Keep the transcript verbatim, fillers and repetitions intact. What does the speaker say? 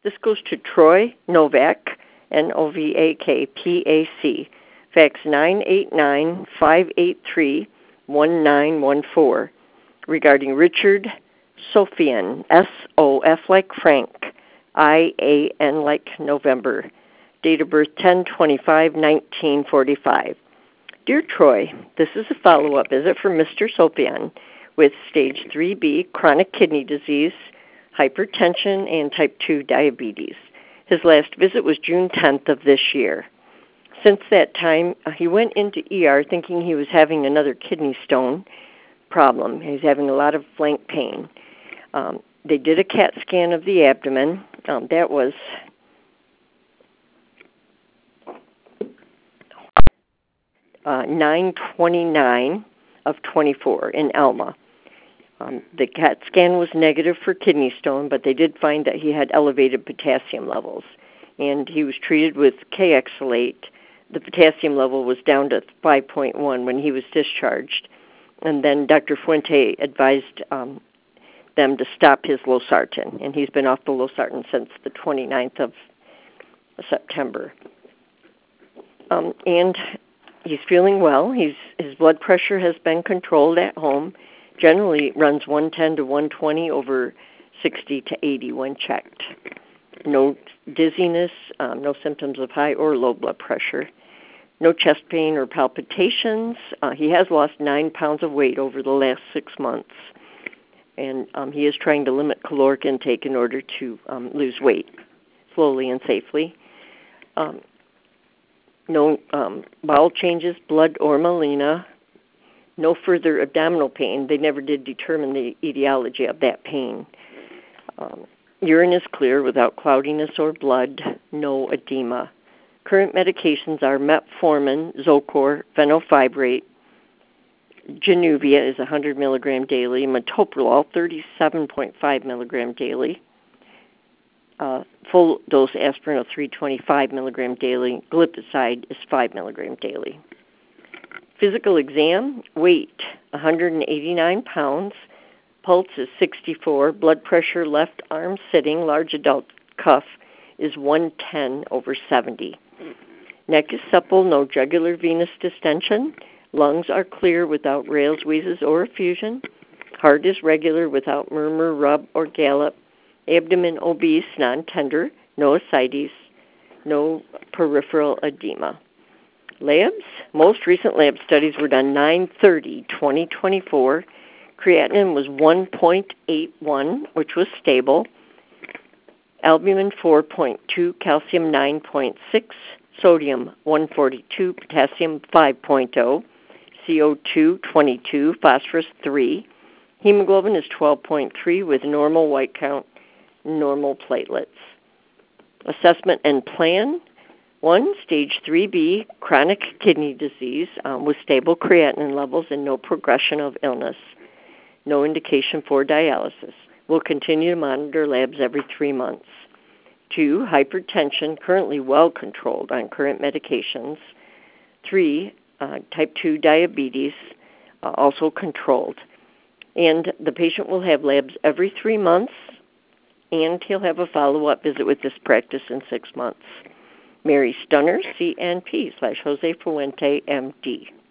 This goes to Troy Novak, N O V A K P A C, fax nine eight nine, five eight three, one nine one four, regarding Richard Sofian, S O F like Frank, I A N like November, date of birth ten twenty-five nineteen forty-five. Dear Troy, this is a follow-up visit for Mister Sofian with stage three B chronic kidney disease, hypertension, and type two diabetes. His last visit was June tenth of this year. Since that time, he went into E R thinking he was having another kidney stone problem. He's having a lot of flank pain. Um, they did a CAT scan of the abdomen. Um, that was uh, nine twenty-nine of twenty-four in Alma. Um, the CAT scan was negative for kidney stone, but they did find that he had elevated potassium levels, and he was treated with K-Exolate. The potassium level was down to five point one when he was discharged, and then Doctor Fuente advised um, them to stop his losartan, and he's been off the losartan since the twenty-ninth of September. Um, and he's feeling well. He's, his blood pressure has been controlled at home. Generally runs one ten to one twenty over sixty to eighty when checked. No dizziness, um, no symptoms of high or low blood pressure, no chest pain or palpitations. Uh, he has lost nine pounds of weight over the last six months, and um, he is trying to limit caloric intake in order to um, lose weight slowly and safely. Um, no um, bowel changes, blood or melena. No further abdominal pain. They never did determine the etiology of that pain. Um, urine is clear without cloudiness or blood. No edema. Current medications are metformin, Zocor, fenofibrate. Januvia is one hundred milligram daily. Metoprolol, thirty-seven point five milligram daily. Uh, full dose aspirin of three hundred twenty-five milligram daily. Glipizide is five milligram daily. Physical exam, weight one hundred eighty-nine pounds, pulse is sixty-four, blood pressure left arm sitting, large adult cuff is one ten over seventy. Neck is supple, no jugular venous distension. Lungs are clear without rales, wheezes, or effusion. Heart is regular without murmur, rub, or gallop. Abdomen obese, non-tender, no ascites, no peripheral edema. Labs, most recent lab studies were done nine thirty twenty twenty-four. Creatinine was one point eight one, which was stable. Albumin four point two, calcium nine point six, sodium one forty-two, potassium five point zero, C O two twenty-two, phosphorus three. Hemoglobin is twelve point three with normal white count, normal platelets. Assessment and plan. One, stage three B, chronic kidney disease um, with stable creatinine levels and no progression of illness. No indication for dialysis. We'll continue to monitor labs every three months. Two, hypertension, currently well controlled on current medications. Three, uh, type two diabetes, uh, also controlled. And the patient will have labs every three months, and he'll have a follow-up visit with this practice in six months. Mary Stunner, C N P slash Jose Fuente, M D.